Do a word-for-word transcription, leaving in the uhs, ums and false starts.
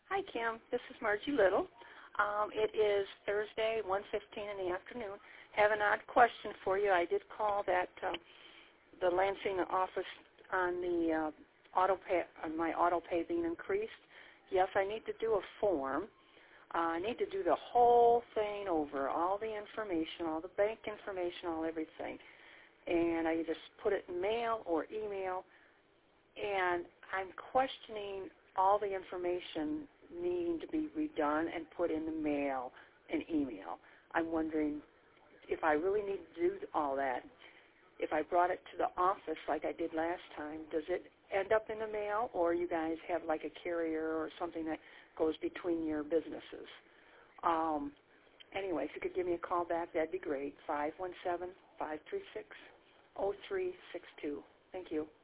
Hi, Kim. This is Margie Little. Um, it is Thursday, one fifteen in the afternoon. Have an odd question for you. I did call that uh, the Lansing office on the uh, auto pay, on my auto pay being increased. Yes, I need to do a form. Uh, I need to do the whole thing over, all the information, all the bank information, all everything. And I either put it in mail or email. And I'm questioning all the information needing to be redone and put in the mail and email. I'm wondering if I really need to do all that. If I brought it to the office like I did last time, does it end up in the mail, or you guys have like a carrier or something that goes between your businesses? Um, anyway, if you could give me a call back, that'd be great. five one seven, five three six, zero three six two. Thank you.